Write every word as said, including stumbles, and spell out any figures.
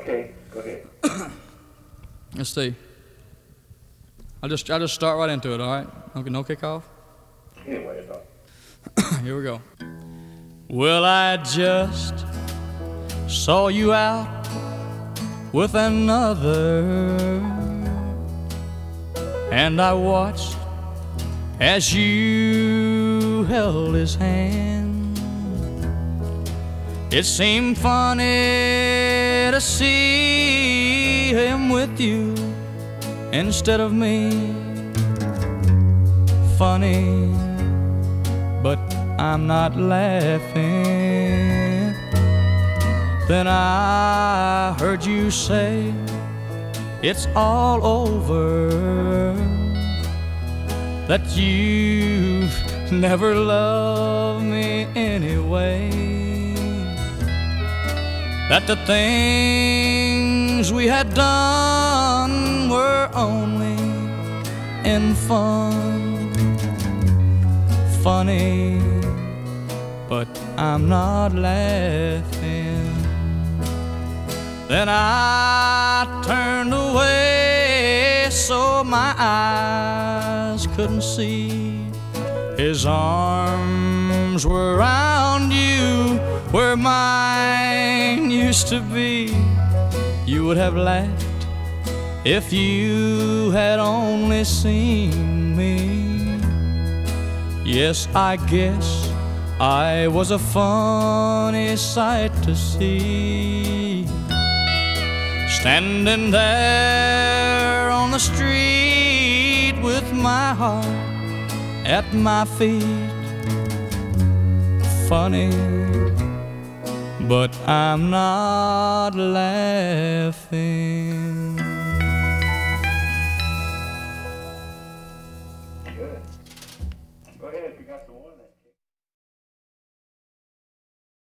Okay, go ahead. Let's see. I'll just I'll just start right into it. All right. Okay, no kickoff. Anyway, it's all. Here we go. Well, I just saw you out with another, and I watched as you held his hand. It seemed funny to see him with you instead of me. Funny, but I'm not laughing. Then I heard you say it's all over, that you've never loved me anyway, that the things we had done were only in fun. Funny, but I'm not laughing. Then I turned away so my eyes couldn't see. His arms were around you where mine used to be. You would have laughed if you had only seen me. Yes, I guess I was a funny sight to see, standing there on the street with my heart at my feet. Funny, but I'm not laughing. Good. Go ahead if you got the one.